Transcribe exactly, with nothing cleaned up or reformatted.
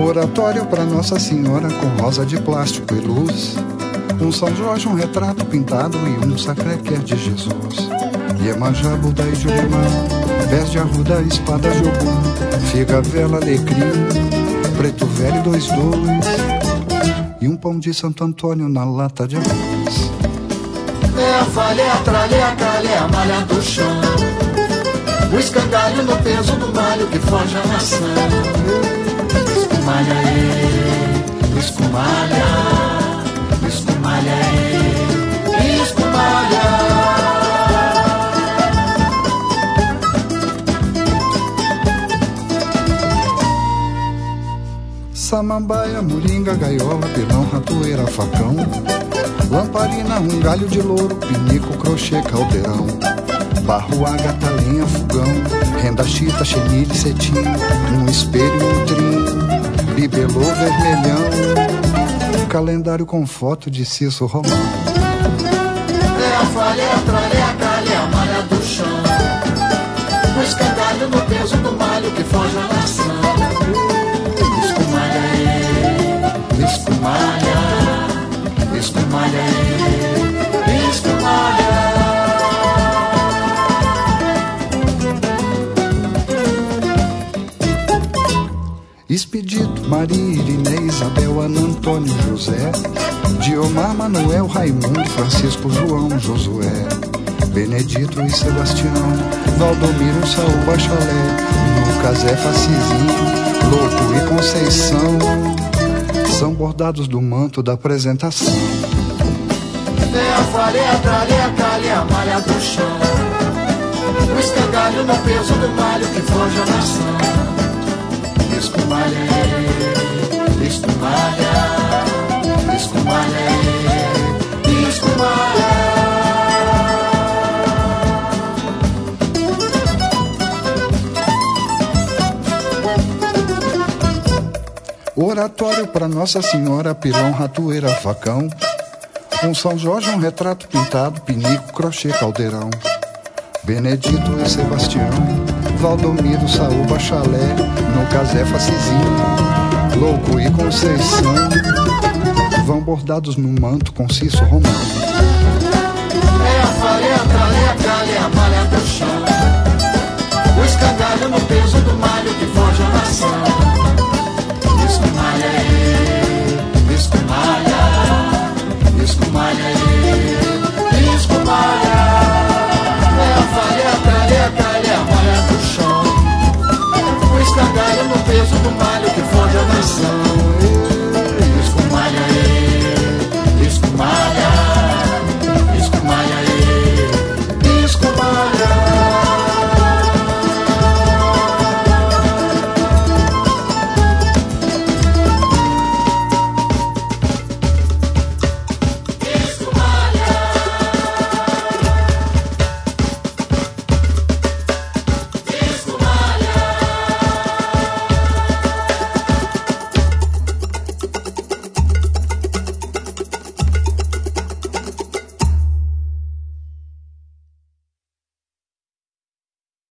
Oratório para Nossa Senhora com rosa de plástico e luz. Um São Jorge, um retrato pintado e um sacré-cœur de Jesus. Iemanjá, Buda e Jurema, pés de arruda, espada de Ogum, figa, vela, alecrim, preto velho, dois, dois, e um pão de Santo Antônio na lata de arroz. É a falha, é a tralha, é a calha, é a malha do chão. O escangalho no peso do malho que foge a maçã. Escumalha, ê, escumalha, escumalha, ê, escumalha. Samambaia, moringa, gaiola, pilão, ratoeira, facão, lamparina, um galho de louro, pinico, crochê, caldeirão, barro, ágata, lenha, fogão, renda, chita, chenille, cetim, um espelho, um trim, bibelô, vermelhão, calendário com foto de Cício Romão. É a falha, é a tralha, é a calha, é a malha do chão. O escangalho no peso do malho que foge a maçã. Escumalha, escumalha, escumalha. Expedito, Maria, Irinei, Isabel, Ana, Antônio, José, Diomar, Manuel, Raimundo, Francisco, João, Josué, Benedito e Sebastião, Valdomiro, Saul, Bachalé, Lucas, Éfa, Cizinho, Louco e Conceição, são bordados do manto da apresentação. É a falha, é a tralha, é a calha, é a malha do chão. O escangalho no peso do malho que foge a maçã. Escumalha, escumalha, escumalha, escumalha. Oratório para Nossa Senhora, pilão, ratoeira, facão, um São Jorge, um retrato pintado, pinico, crochê, caldeirão, Benedito e Sebastião, Valdomiro, Saul, Bachalé, Lucas, Éfa, Cizinho, Louco e Conceição, vão bordados no manto com Cício Romão. É a falha, é a tralha, é a calha, é a malha do chão. O escangalho no peso do malho que foge a maçã. Escumalha, escumalha, escumalha, escumalha. É a falha, é a tralha, é a calha, é a malha do chão. O escangalho no peso do malho que foge a maçã.